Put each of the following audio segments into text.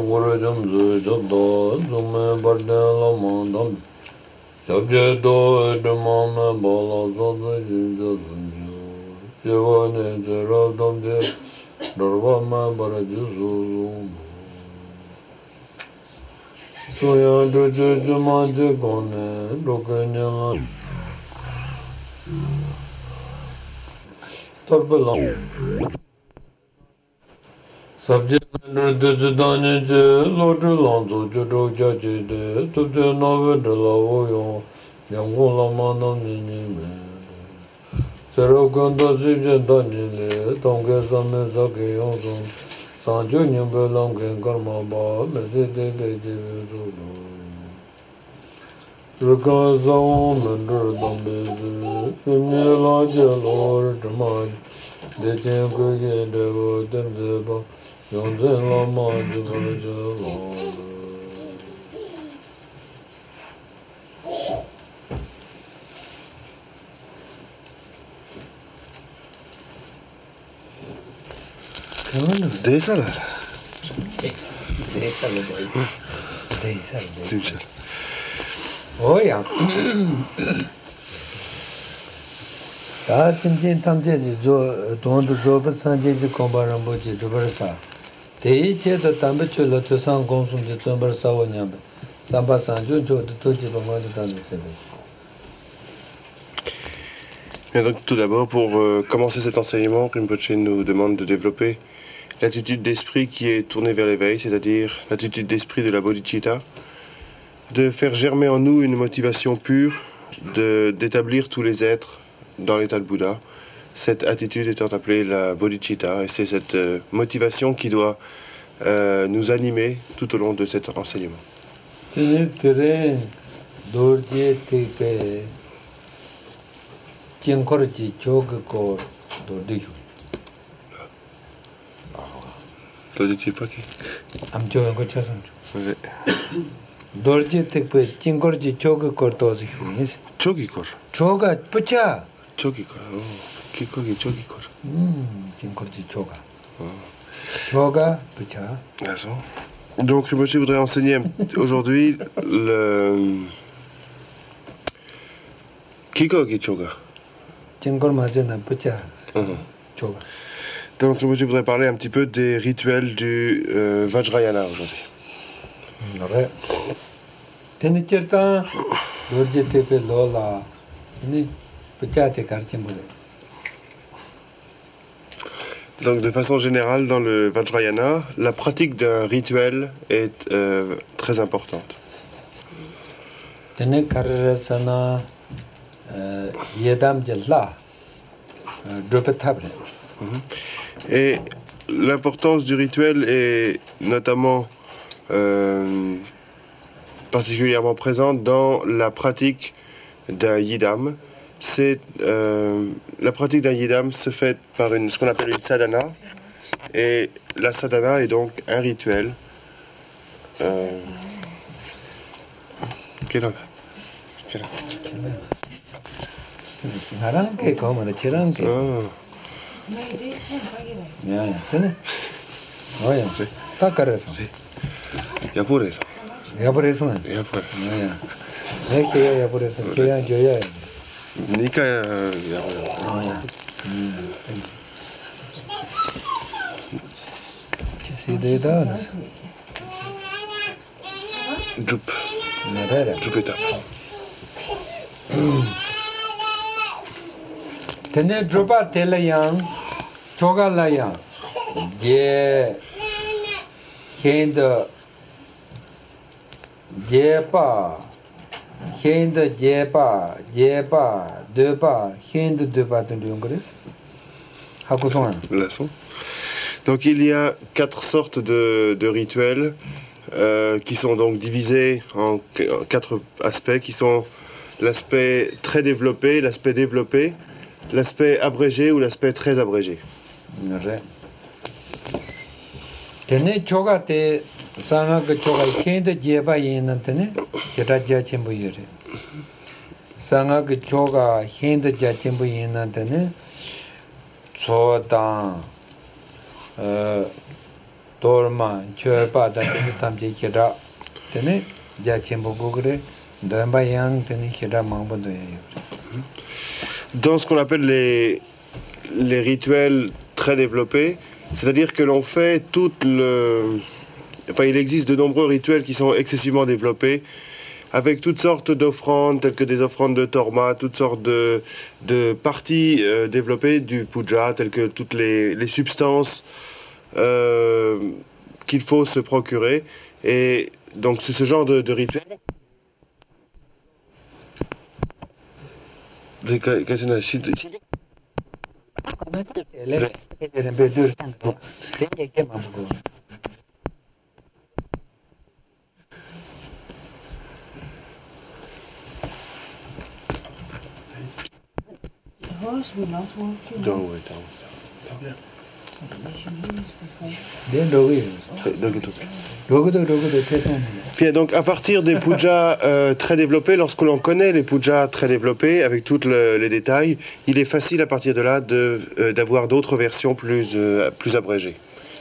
Subject matter designed Lord Lonzo Jodo Judge to the novel de la Voyo, Yangola Manam Serogonda Zijan Daniel, Tonga Samezaki Yoson, San Junior Belang and Karma Ba, Messi Regards the woman, Dumbies, Simula Jelor, Tamad, the Chamber Gate, Demzeba. Oh yeah. Don't do Sanjay Combaramboji to Versa. The Cheta Tambachula to San Consum de Tumber Savanyam, Samba Sanjo to Toji Bamadi. Et donc tout d'abord, pour commencer cet enseignement, Rinpoche nous demande de développer l'attitude d'esprit qui est tournée vers l'éveil, c'est-à-dire l'attitude d'esprit de la bodhicitta, de faire germer en nous une motivation pure, d'établir tous les êtres dans l'état de Bouddha. Cette attitude étant appelée la bodhicitta, et c'est cette motivation qui doit nous animer tout au long de cet enseignement. Donc Rinpoche voudrait enseigner aujourd'hui le Kikogi Choga. Donc Rinpoche voudrait parler un petit peu des rituels du Vajrayana aujourd'hui. Donc de façon générale, dans le Vajrayana, la pratique d'un rituel est très importante. Et l'importance du rituel est notamment particulièrement présente dans la pratique d'un yidam. La pratique d'un yidam se fait par ce qu'on appelle une sadhana, et la sadhana est donc un rituel. Tene dropa telayang choga layang je henda jepa depa henda depa tundungres hakusona leçon. Donc il y a 4 sortes de rituels qui sont donc divisés en 4 aspects qui sont l'aspect très développé, l'aspect développé, l'aspect abrégé ou l'aspect très abrégé. Tene choga te sanga ke choga kende jeba yin tene jeta ja chembu yure. Sanga ke choga kende ja chembu yin tene so da Torma, Chöpa, Tamji Kira, Tene, Jachimbo Damba Yang, Tene Kira Mambo. Dans ce qu'on appelle les rituels très développés, c'est-à-dire que l'on fait il existe de nombreux rituels qui sont excessivement développés, avec toutes sortes d'offrandes, telles que des offrandes de Torma, toutes sortes de parties développées du puja, telles que toutes les substances qu'il faut se procurer. Et donc c'est ce genre de rituel. Bien, donc à partir des pujas très développés, lorsque l'on connaît les pujas très développés avec tous les détails, il est facile à partir de là d'avoir d'autres versions plus abrégées.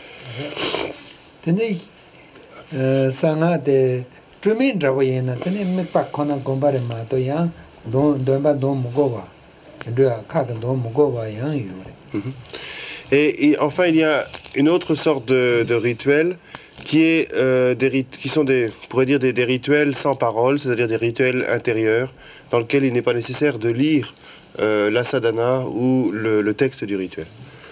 Et enfin, il y a une autre sorte de rituel qui sont on pourrait dire des rituels sans parole, c'est-à-dire des rituels intérieurs dans lesquels il n'est pas nécessaire de lire la sadhana ou le texte du rituel.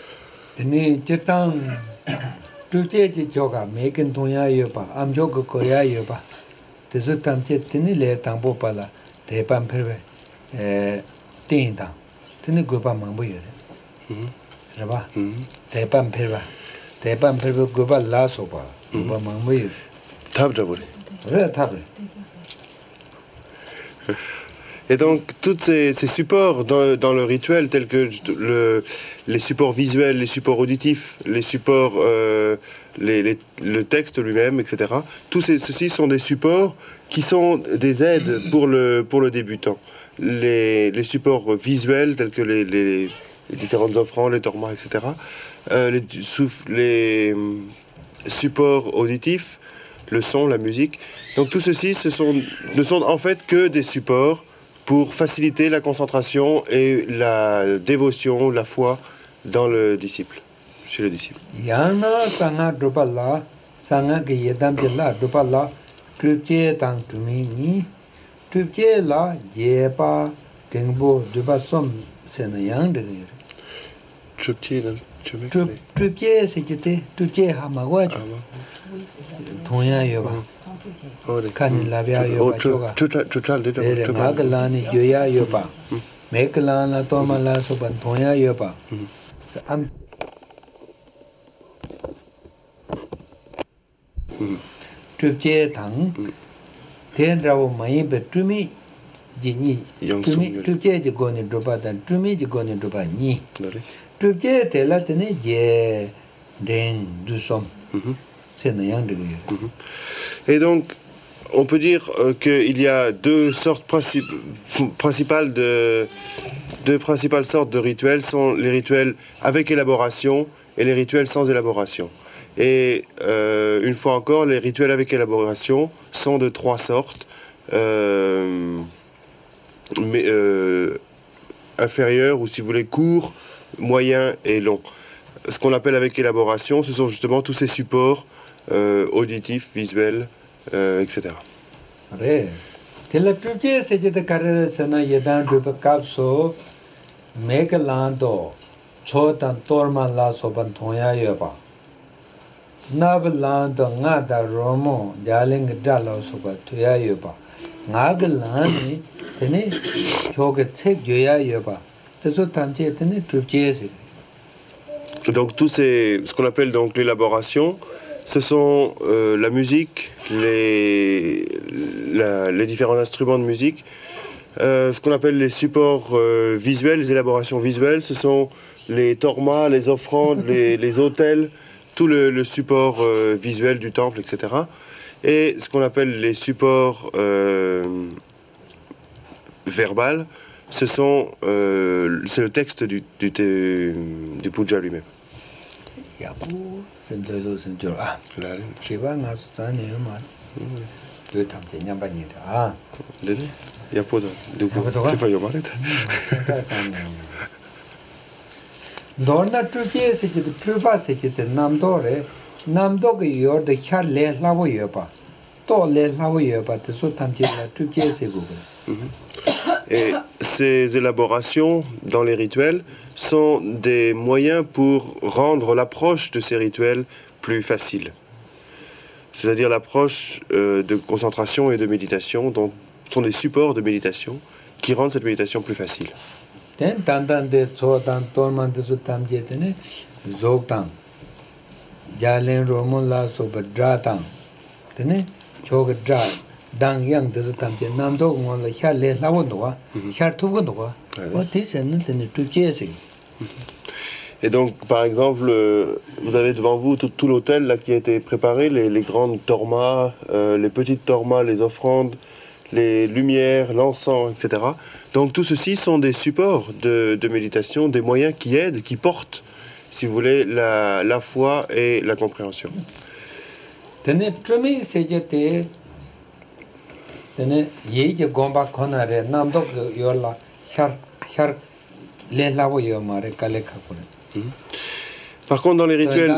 Et donc, tous ces supports dans le rituel, tels que les supports visuels, les supports auditifs, les supports, le texte lui-même, etc., ceux-ci sont des supports qui sont des aides pour le débutant. Les supports visuels, tels que les différentes offrandes, les tormas, etc., les supports auditifs, le son, la musique. Donc tout ceci ne sont en fait que des supports pour faciliter la concentration et la dévotion, la foi dans le disciple, chez le disciple. Yana sanga drupala, sanga ke yedam la drupala, trupje tang tumini, trupje la yepa, tengbo drupa som senayang de. Trupje sekite, trupje hamagwa. Tonya yoba. Kanilabia yoba. Magalani yoya yoba. Mekalana tomala soban tonya yoba. Trupje tang, tendravo mai betumi jini, trupje jigoni drupa dan trumi jigoni drupa ni. Trupje tela tene je den du som. Et donc, on peut dire qu'il y a deux principales sortes de rituels, sont les rituels avec élaboration et les rituels sans élaboration. Et une fois encore, les rituels avec élaboration sont de trois sortes, inférieurs ou si vous voulez courts, moyens et longs. Ce qu'on appelle avec élaboration, ce sont justement tous ces supports auditifs, visuels, etc. Donc ce qu'on appelle donc l'élaboration, ce sont la musique, les différents instruments de musique, ce qu'on appelle les supports visuels, les élaborations visuelles, ce sont les tormas, les offrandes, les autels, tout le support visuel du temple, etc. Et ce qu'on appelle les supports verbal, c'est le texte du puja lui-même. 야부 센터도 센터 아 제가 나서 자네요 말 그 탐제 냠바니다 아 네 야포도 누구 제발 요 말이다 센터 자네 너나 투제스 지도 프바스 지도 남도래 남도가 요르데 캬레 라고요 봐 또레 라고요 봐 또 탐제라 투제스고 Et ces élaborations dans les rituels sont des moyens pour rendre l'approche de ces rituels plus facile. C'est-à-dire l'approche de concentration et de méditation, dont sont des supports de méditation qui rendent cette méditation plus facile. Et donc, par exemple, vous avez devant vous tout l'autel là qui a été préparé, les grandes tormas, les petites tormas, les offrandes, les lumières, l'encens, etc. Donc tout ceci sont des supports de méditation, des moyens qui aident, qui portent, si vous voulez, la foi et la compréhension. Par contre, dans les rituels...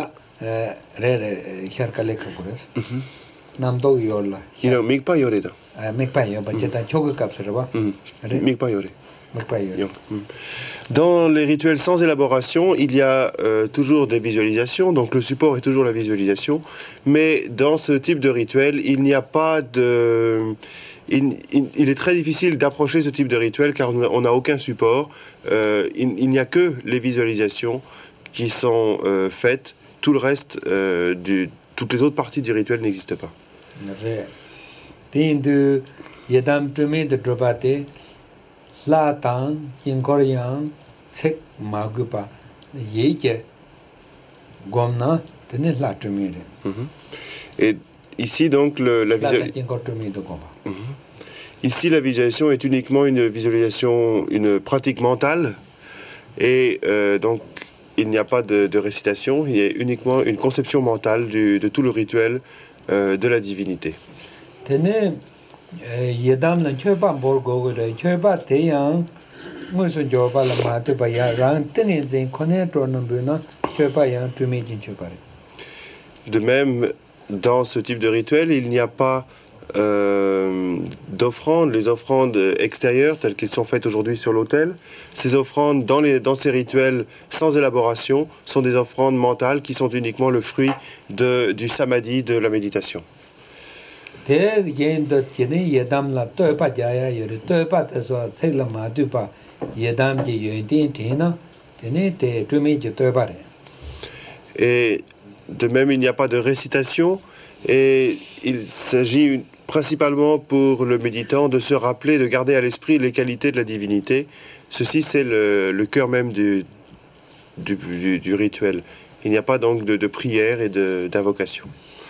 Dans les rituels sans élaboration, il y a toujours des visualisations, donc le support est toujours la visualisation, mais dans ce type de rituel, il n'y a pas de... Il est très difficile d'approcher ce type de rituel car on n'a aucun support, il n'y a que les visualisations qui sont faites, tout le reste, toutes les autres parties du rituel n'existent pas. Et ici donc ici la visualisation est uniquement une visualisation, une pratique mentale et donc il n'y a pas de récitation, il y a uniquement une conception mentale de tout le rituel de la divinité. De même, dans ce type de rituel, il n'y a pas d'offrandes, les offrandes extérieures telles qu'elles sont faites aujourd'hui sur l'autel. Ces offrandes dans ces rituels sans élaboration sont des offrandes mentales qui sont uniquement le fruit du samadhi, de la méditation. Et de même, il n'y a pas de récitation et il s'agit principalement pour le méditant de se rappeler, de garder à l'esprit les qualités de la divinité. Ceci, c'est le cœur même du rituel. Il n'y a pas donc de prière et d'invocation.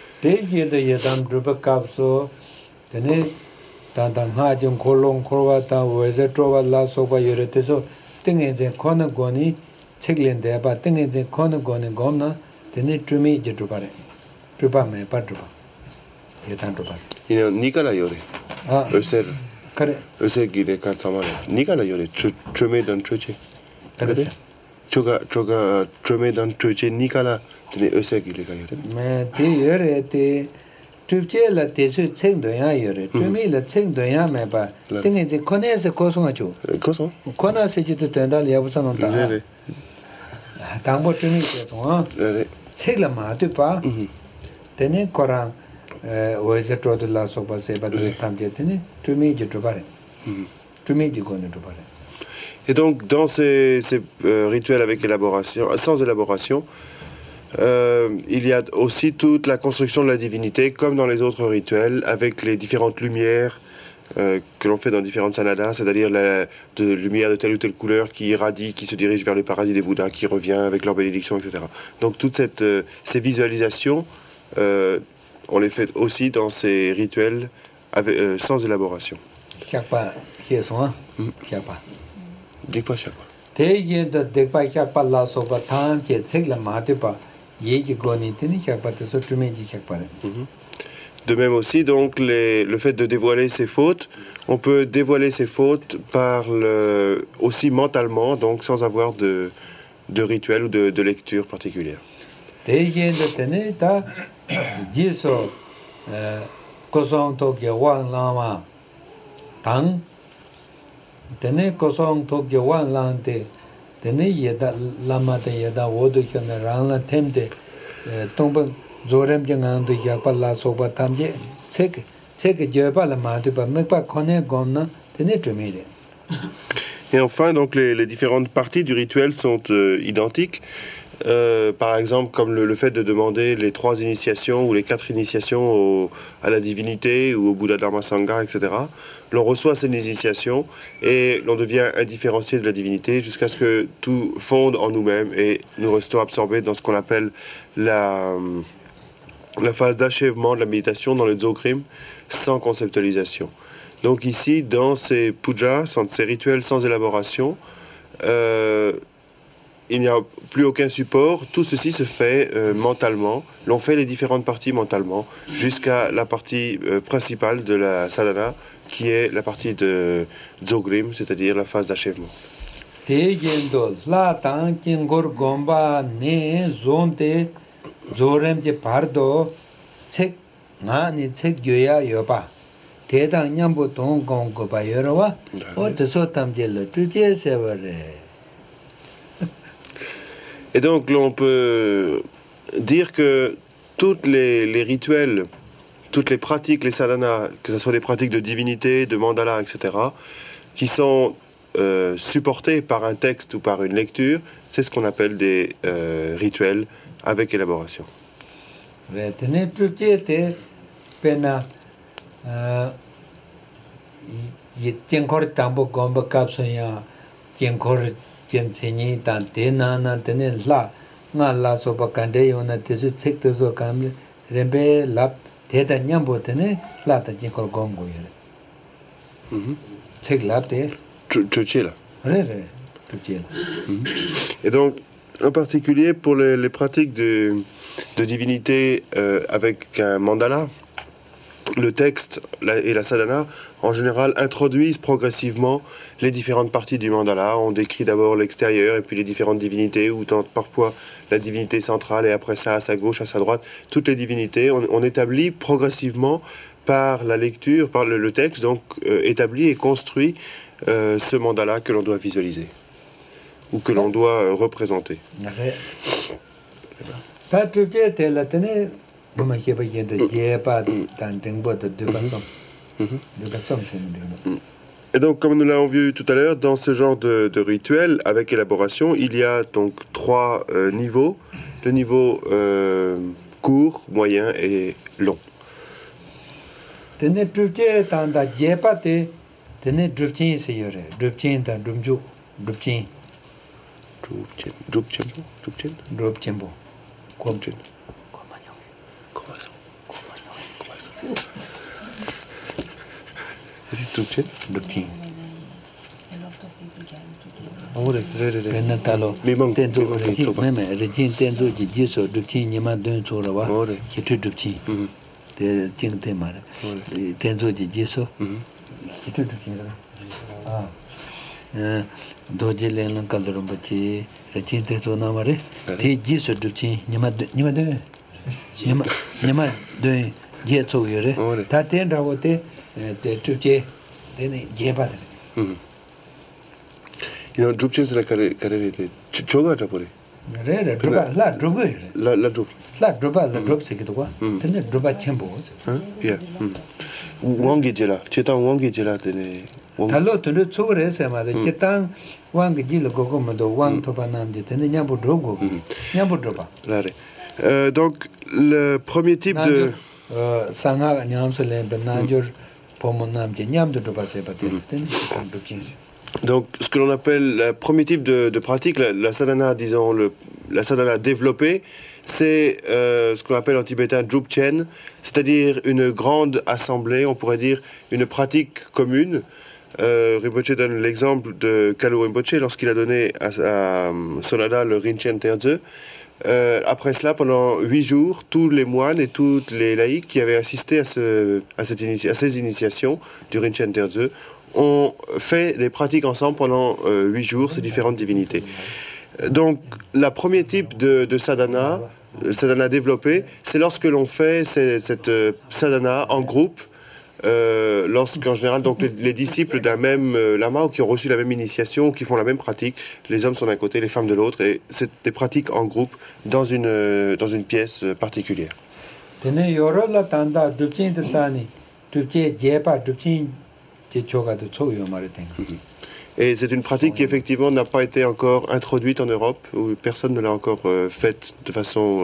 Nikala yore. Öser gire katsamare. Nikala yore. Treme dan troche. Choga treme dan troche nikala tene öser gire ka yore. Me te yore te trupche la te su tseng do ya yore. Treme la tseng do ya me ba. Tenge je kone se kosong chu. Kosong? Kona se jitu tenda ya busa non ta. Tangbo treme ke so. Tseng la ma tu pa. Tene korang Et donc dans ces rituels avec élaboration, sans élaboration, il y a aussi toute la construction de la divinité comme dans les autres rituels avec les différentes lumières que l'on fait dans différentes sanadas, c'est-à-dire la lumière de telle ou telle couleur qui irradie, qui se dirige vers le paradis des Bouddhas, qui revient avec leur bénédiction, etc. Donc toutes ces visualisations on les fait aussi dans ces rituels sans élaboration. Chakpa, Hieswa, Chakpa. Dis pas Chakpa. Te yin de Dekpa Chakpa la soba tan, qui est la matipa, De même aussi, donc, le fait de dévoiler ses fautes, on peut dévoiler ses fautes aussi mentalement, donc sans avoir de rituel ou de lecture particulière. Et enfin, donc, les différentes parties du rituel sont identiques. Par exemple, comme le fait de demander les 3 initiations ou les 4 initiations à la divinité ou au Bouddha Dharma Sangha, etc. L'on reçoit ces initiations et l'on devient indifférencié de la divinité jusqu'à ce que tout fonde en nous-mêmes et nous restons absorbés dans ce qu'on appelle la phase d'achèvement de la méditation dans le Dzogrim sans conceptualisation. Donc ici, dans ces pujas, ces rituels sans élaboration, il n'y a plus aucun support, tout ceci se fait mentalement, l'on fait les différentes parties mentalement, jusqu'à la partie principale de la sadhana, qui est la partie de Dzogrim, c'est-à-dire la phase d'achèvement. Et donc, l'on peut dire que tous les rituels, toutes les pratiques, les sadhanas, que ce soit des pratiques de divinité, de mandala, etc., qui sont supportés par un texte ou par une lecture, c'est ce qu'on appelle des rituels avec élaboration. Et donc, en particulier pour les pratiques de divinité avec un mandala, le texte et la sadhana, en général, introduisent progressivement les différentes parties du mandala. On décrit d'abord l'extérieur et puis les différentes divinités, ou parfois la divinité centrale et après ça à sa gauche, à sa droite, toutes les divinités. On établit progressivement par la lecture, par le texte, donc établit et construit ce mandala que l'on doit visualiser ou que l'on doit représenter. Et donc, comme nous l'avons vu tout à l'heure, dans ce genre de rituel avec élaboration, il y a donc 3 niveaux. Le niveau court, moyen et long. Drupchen c'est la carrière de choga tapore. La drop c'est quoi? Tene droba chembo. Yeah. Wangi jela, chetan wangi jela tene. Talo tene chore se ma de chetan wangi jila gogo mado wang toba nam de tene nyambo drogo. Nyambo droba. Donc le premier type de sanga nyam se le benajor pomonam de nyam de droba se ba tene drupchen. Donc, ce que l'on appelle le premier type de pratique, la sadhana, disons, la sadhana développée, c'est ce qu'on appelle en tibétain Drupchen, c'est-à-dire une grande assemblée, on pourrait dire une pratique commune. Rinpoche donne l'exemple de Kalu Rinpoche lorsqu'il a donné à Sonada le Rinchen Terze, Après cela, pendant 8 jours, tous les moines et tous les laïcs qui avaient assisté à ces initiations du Rinchen Terze ont fait des pratiques ensemble pendant 8 jours, ces différentes divinités. Donc, le premier type de sadhana, le sadhana développé, c'est lorsque l'on fait cette sadhana en groupe, lorsqu'en général donc les disciples d'un même lama ou qui ont reçu la même initiation ou qui font la même pratique, les hommes sont d'un côté, les femmes de l'autre, et c'est des pratiques en groupe dans une pièce particulière. Et c'est une pratique qui effectivement n'a pas été encore introduite en Europe, où personne ne l'a encore faite de façon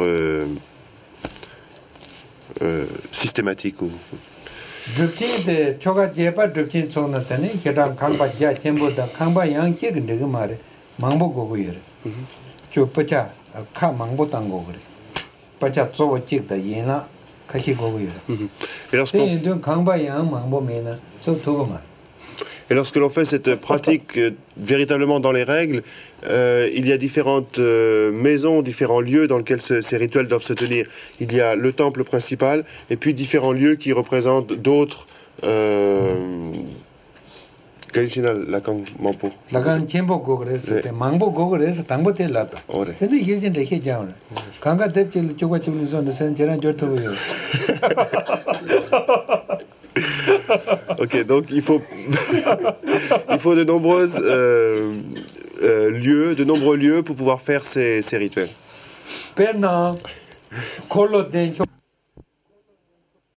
systématique. Drupchin de choga jepa drupchin sona tane kedam kangba ja chembo da kangba yang che de ge mare mangbo go go yere chu pacha kha mangbo tang go gre pacha zo chik da yena kashi go go yere et donc kangba yang mangbo mena so to go ma. Et lorsque l'on fait cette pratique véritablement dans les règles, il y a différentes maisons, différents lieux dans lesquels ces rituels doivent se tenir. Il y a le temple principal et puis différents lieux qui représentent d'autres... Kalishina Lakang Mampo. Lakang Chembo Gogres, Mambo Gogres, Tangote Lapa. C'est des gens de Hijam. Kanga Tepchil Choga Chulison, the Saint-Jean Joto. Ok, donc il faut de nombreux lieux pour pouvoir faire ces rituels. Perna, Kolo Dencho.